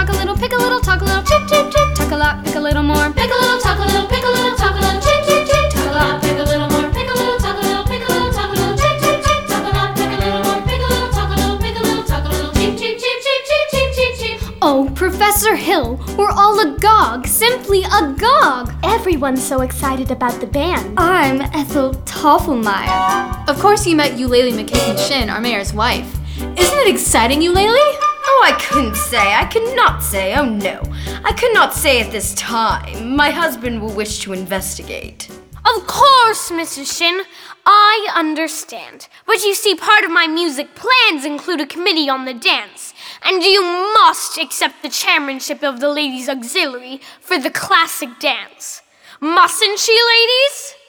talk a little, pick a little, talk a little, chit, chit, chit. Talk a lot, pick a little more. Pick a little, talk a little, pick a little, talk a little, chit, chit, chit. Talk a lot, pick a little more. Pick a little, talk a little, pick a little, talk a little, chit, chit, chit. Talk a lot, pick a little more. Pick a little, talk a little, pick a little, talk a little, chit, chit, chit, chit, chit, chit, chit, chit. Oh, Professor Hill, we're all agog, simply agog. Everyone's so excited about the band. I'm Ethel Toffelmeyer. Of course you met Eulalie McKicken-Shin, our mayor's wife. Isn't it exciting, Eulalie? Oh, I couldn't say. I could not say. Oh, no. I could not say at this time. My husband will wish to investigate. Of course, Mrs. Shin. I understand. But you see, part of my music plans include a committee on the dance. And you must accept the chairmanship of the Ladies' Auxiliary for the classic dance. Mustn't she, ladies?